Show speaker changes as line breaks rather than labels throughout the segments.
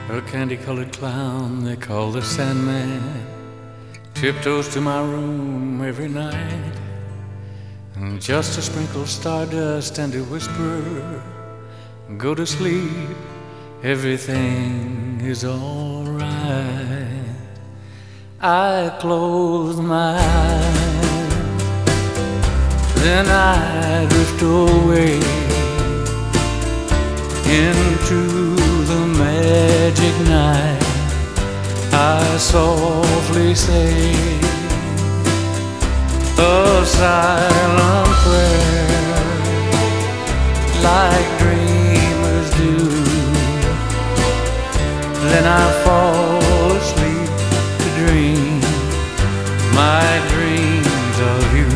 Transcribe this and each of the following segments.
A candy-colored clown they call the Sandman tiptoes to my room every night, and just to sprinkle stardust and to whisper, go to sleep, everything is all right. I close my eyes, then I drift away into the magic night. I softly say a silent prayer, like dreamers do. Then I fall asleep to dream my dreams of you.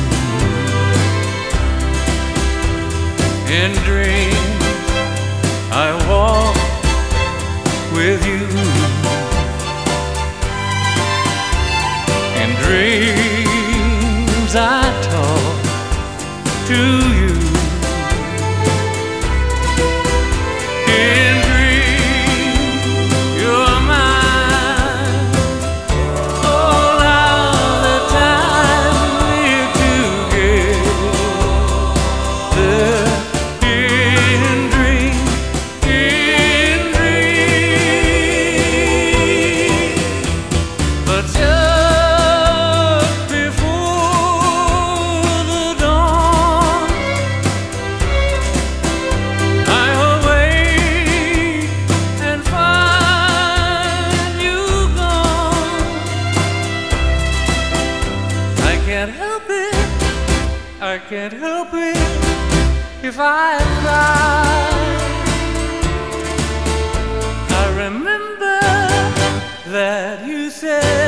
In dreams I walk with you. In dreams I talk to you. In dreams you're mine. All of the time we're together. In dreams, but just before the dawn, I awake and find you gone. I can't help it, I can't help it if I cry. I remember that you said